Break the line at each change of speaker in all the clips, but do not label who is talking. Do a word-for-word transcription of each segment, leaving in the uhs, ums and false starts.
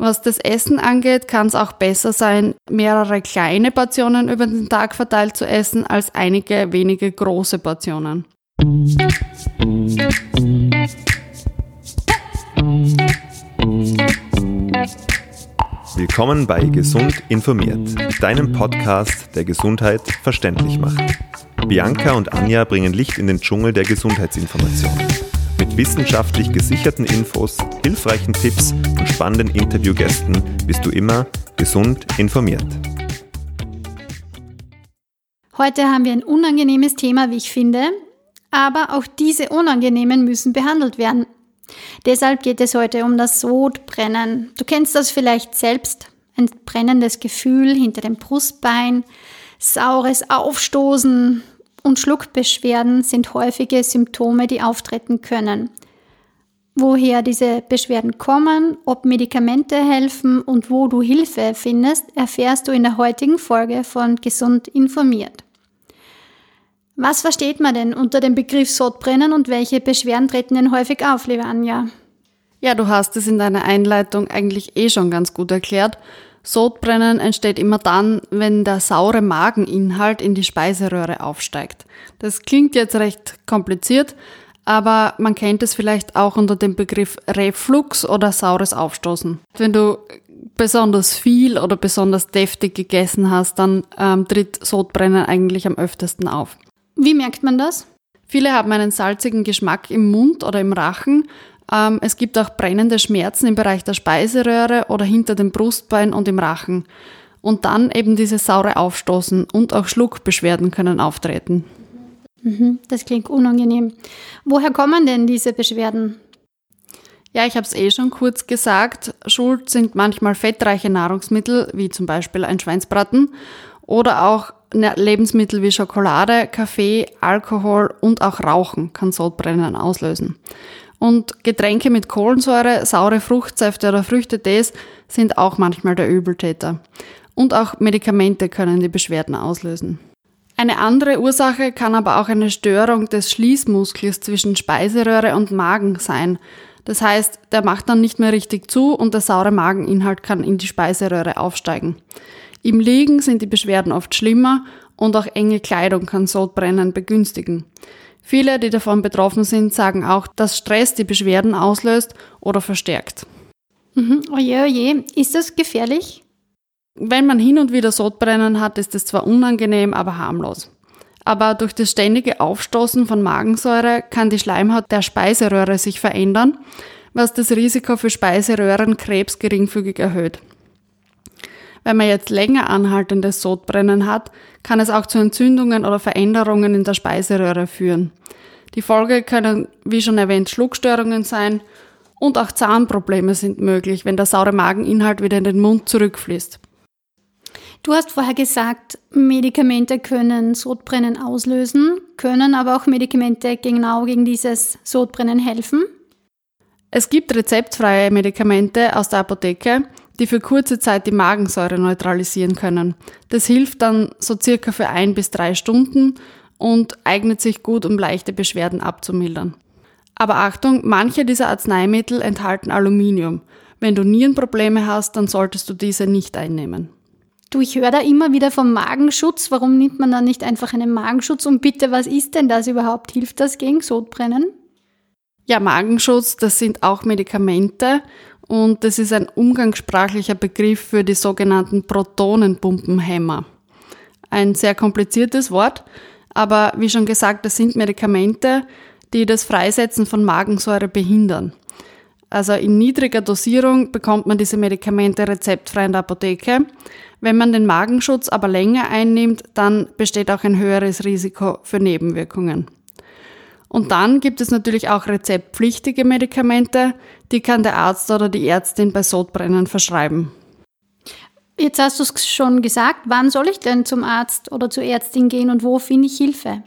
Was das Essen angeht, kann es auch besser sein, mehrere kleine Portionen über den Tag verteilt zu essen, als einige wenige große Portionen.
Willkommen bei Gesund informiert, deinem Podcast, der Gesundheit verständlich macht. Bianca und Anja bringen Licht in den Dschungel der Gesundheitsinformation. Mit wissenschaftlich gesicherten Infos, hilfreichen Tipps und spannenden Interviewgästen bist du immer gesund informiert.
Heute haben wir ein unangenehmes Thema, wie ich finde, aber auch diese Unangenehmen müssen behandelt werden. Deshalb geht es heute um das Sodbrennen. Du kennst das vielleicht selbst, ein brennendes Gefühl hinter dem Brustbein, saures Aufstoßen und Schluckbeschwerden sind häufige Symptome, die auftreten können. Woher diese Beschwerden kommen, ob Medikamente helfen und wo du Hilfe findest, erfährst du in der heutigen Folge von Gesund informiert. Was versteht man denn unter dem Begriff Sodbrennen und welche Beschwerden treten denn häufig auf, liebe Anja?
Ja, du hast es in deiner Einleitung eigentlich eh schon ganz gut erklärt. Sodbrennen entsteht immer dann, wenn der saure Mageninhalt in die Speiseröhre aufsteigt. Das klingt jetzt recht kompliziert, aber man kennt es vielleicht auch unter dem Begriff Reflux oder saures Aufstoßen. Wenn du besonders viel oder besonders deftig gegessen hast, dann ähm, tritt Sodbrennen eigentlich am öftesten auf.
Wie merkt man das?
Viele haben einen salzigen Geschmack im Mund oder im Rachen. Ähm, es gibt auch brennende Schmerzen im Bereich der Speiseröhre oder hinter dem Brustbein und im Rachen. Und dann eben dieses saure Aufstoßen und auch Schluckbeschwerden können auftreten.
Mhm, das klingt unangenehm. Woher kommen denn diese Beschwerden?
Ja, ich habe es eh schon kurz gesagt. Schuld sind manchmal fettreiche Nahrungsmittel, wie zum Beispiel ein Schweinsbraten, oder auch Lebensmittel wie Schokolade, Kaffee, Alkohol und auch Rauchen kann Sodbrennen auslösen. Und Getränke mit Kohlensäure, saure Fruchtsäfte oder Früchtetees sind auch manchmal der Übeltäter. Und auch Medikamente können die Beschwerden auslösen. Eine andere Ursache kann aber auch eine Störung des Schließmuskels zwischen Speiseröhre und Magen sein. Das heißt, der macht dann nicht mehr richtig zu und der saure Mageninhalt kann in die Speiseröhre aufsteigen. Im Liegen sind die Beschwerden oft schlimmer und auch enge Kleidung kann Sodbrennen begünstigen. Viele, die davon betroffen sind, sagen auch, dass Stress die Beschwerden auslöst oder verstärkt.
Mhm. Oje, oje. Ist das gefährlich?
Wenn man hin und wieder Sodbrennen hat, ist es zwar unangenehm, aber harmlos. Aber durch das ständige Aufstoßen von Magensäure kann die Schleimhaut der Speiseröhre sich verändern, was das Risiko für Speiseröhrenkrebs geringfügig erhöht. Wenn man jetzt länger anhaltendes Sodbrennen hat, kann es auch zu Entzündungen oder Veränderungen in der Speiseröhre führen. Die Folge können, wie schon erwähnt, Schluckstörungen sein und auch Zahnprobleme sind möglich, wenn der saure Mageninhalt wieder in den Mund zurückfließt.
Du hast vorher gesagt, Medikamente können Sodbrennen auslösen, können aber auch Medikamente genau gegen dieses Sodbrennen helfen?
Es gibt rezeptfreie Medikamente aus der Apotheke, die für kurze Zeit die Magensäure neutralisieren können. Das hilft dann so circa für ein bis drei Stunden und eignet sich gut, um leichte Beschwerden abzumildern. Aber Achtung, manche dieser Arzneimittel enthalten Aluminium. Wenn du Nierenprobleme hast, dann solltest du diese nicht einnehmen.
Du, ich höre da immer wieder vom Magenschutz. Warum nimmt man dann nicht einfach einen Magenschutz? Und bitte, was ist denn das überhaupt? Hilft das gegen Sodbrennen?
Ja, Magenschutz, das sind auch Medikamente und das ist ein umgangssprachlicher Begriff für die sogenannten Protonenpumpenhemmer. Ein sehr kompliziertes Wort, aber wie schon gesagt, das sind Medikamente, die das Freisetzen von Magensäure behindern. Also in niedriger Dosierung bekommt man diese Medikamente rezeptfrei in der Apotheke. Wenn man den Magenschutz aber länger einnimmt, dann besteht auch ein höheres Risiko für Nebenwirkungen. Und dann gibt es natürlich auch rezeptpflichtige Medikamente, die kann der Arzt oder die Ärztin bei Sodbrennen verschreiben.
Jetzt hast du es schon gesagt, wann soll ich denn zum Arzt oder zur Ärztin gehen und wo finde ich Hilfe?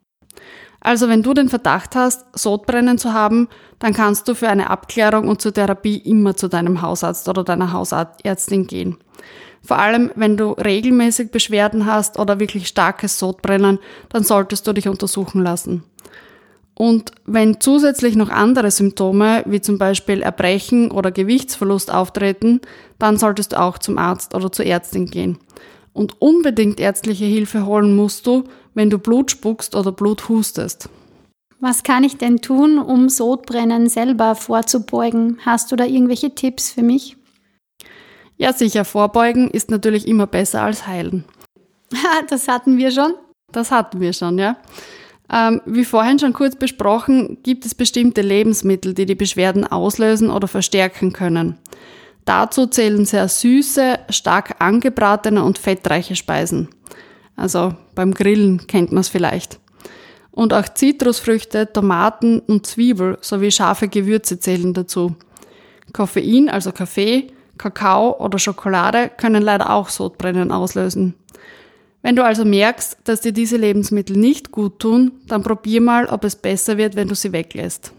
Also wenn du den Verdacht hast, Sodbrennen zu haben, dann kannst du für eine Abklärung und zur Therapie immer zu deinem Hausarzt oder deiner Hausärztin gehen. Vor allem, wenn du regelmäßig Beschwerden hast oder wirklich starkes Sodbrennen, dann solltest du dich untersuchen lassen. Und wenn zusätzlich noch andere Symptome, wie zum Beispiel Erbrechen oder Gewichtsverlust auftreten, dann solltest du auch zum Arzt oder zur Ärztin gehen. Und unbedingt ärztliche Hilfe holen musst du, wenn du Blut spuckst oder Blut hustest.
Was kann ich denn tun, um Sodbrennen selber vorzubeugen? Hast du da irgendwelche Tipps für mich?
Ja, sicher, vorbeugen ist natürlich immer besser als heilen.
Das hatten wir schon.
Das hatten wir schon, ja. Ähm, wie vorhin schon kurz besprochen, gibt es bestimmte Lebensmittel, die die Beschwerden auslösen oder verstärken können. Dazu zählen sehr süße, stark angebratene und fettreiche Speisen. Also beim Grillen kennt man es vielleicht. Und auch Zitrusfrüchte, Tomaten und Zwiebel sowie scharfe Gewürze zählen dazu. Koffein, also Kaffee, Kakao oder Schokolade können leider auch Sodbrennen auslösen. Wenn du also merkst, dass dir diese Lebensmittel nicht gut tun, dann probier mal, ob es besser wird, wenn du sie weglässt.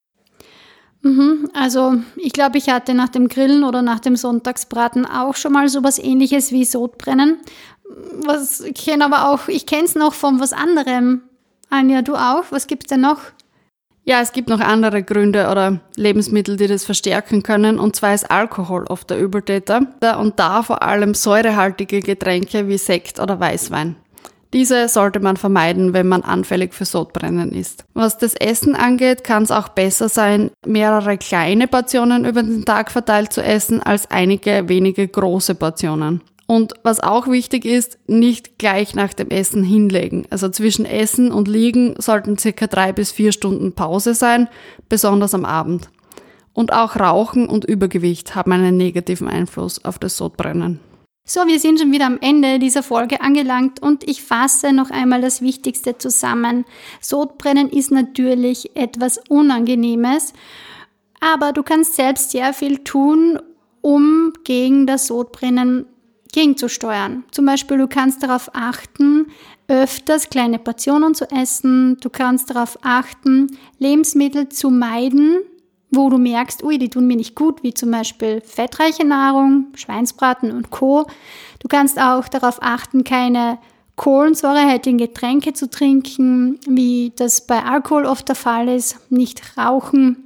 Mhm, also ich glaube, ich hatte nach dem Grillen oder nach dem Sonntagsbraten auch schon mal sowas Ähnliches wie Sodbrennen. Was, ich kenne aber auch, ich kenne es noch von was anderem. Anja, du auch? Was gibt's denn noch?
Ja, es gibt noch andere Gründe oder Lebensmittel, die das verstärken können. Und zwar ist Alkohol oft der Übeltäter. Und da vor allem säurehaltige Getränke wie Sekt oder Weißwein. Diese sollte man vermeiden, wenn man anfällig für Sodbrennen ist. Was das Essen angeht, kann es auch besser sein, mehrere kleine Portionen über den Tag verteilt zu essen, als einige wenige große Portionen. Und was auch wichtig ist, nicht gleich nach dem Essen hinlegen. Also zwischen Essen und Liegen sollten circa drei bis vier Stunden Pause sein, besonders am Abend. Und auch Rauchen und Übergewicht haben einen negativen Einfluss auf das Sodbrennen.
So, wir sind schon wieder am Ende dieser Folge angelangt und ich fasse noch einmal das Wichtigste zusammen. Sodbrennen ist natürlich etwas Unangenehmes, aber du kannst selbst sehr viel tun, um gegen das Sodbrennen gegenzusteuern. Zum Beispiel, du kannst darauf achten, öfters kleine Portionen zu essen. Du kannst darauf achten, Lebensmittel zu meiden, wo du merkst, ui, die tun mir nicht gut, wie zum Beispiel fettreiche Nahrung, Schweinsbraten und Co. Du kannst auch darauf achten, keine kohlensäurehaltigen Getränke zu trinken, wie das bei Alkohol oft der Fall ist, nicht rauchen.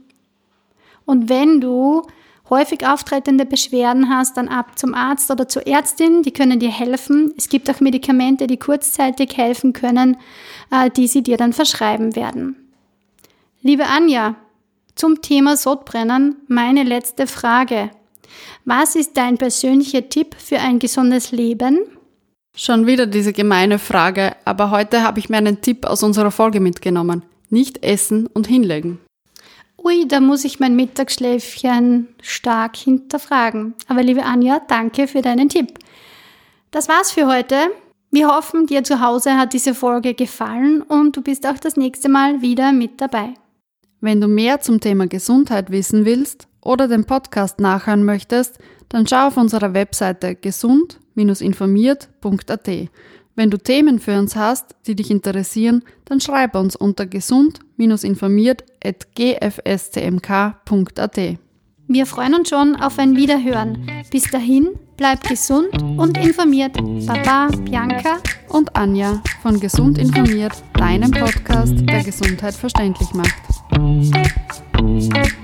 Und wenn du häufig auftretende Beschwerden hast, dann ab zum Arzt oder zur Ärztin, die können dir helfen. Es gibt auch Medikamente, die kurzzeitig helfen können, die sie dir dann verschreiben werden. Liebe Anja, zum Thema Sodbrennen meine letzte Frage. Was ist dein persönlicher Tipp für ein gesundes Leben?
Schon wieder diese gemeine Frage, aber heute habe ich mir einen Tipp aus unserer Folge mitgenommen. Nicht essen und hinlegen.
Ui, da muss ich mein Mittagsschläfchen stark hinterfragen. Aber liebe Anja, danke für deinen Tipp. Das war's für heute. Wir hoffen, dir zu Hause hat diese Folge gefallen und du bist auch das nächste Mal wieder mit dabei.
Wenn du mehr zum Thema Gesundheit wissen willst oder den Podcast nachhören möchtest, dann schau auf unserer Webseite gesund Bindestrich informiert Punkt a t. Wenn du Themen für uns hast, die dich interessieren, dann schreib uns unter gesund Bindestrich informiert at g f s c m k Punkt a t.
Wir freuen uns schon auf ein Wiederhören. Bis dahin, bleib gesund und informiert. Baba, Bianca
und Anja von Gesund informiert, deinem Podcast, der Gesundheit verständlich macht.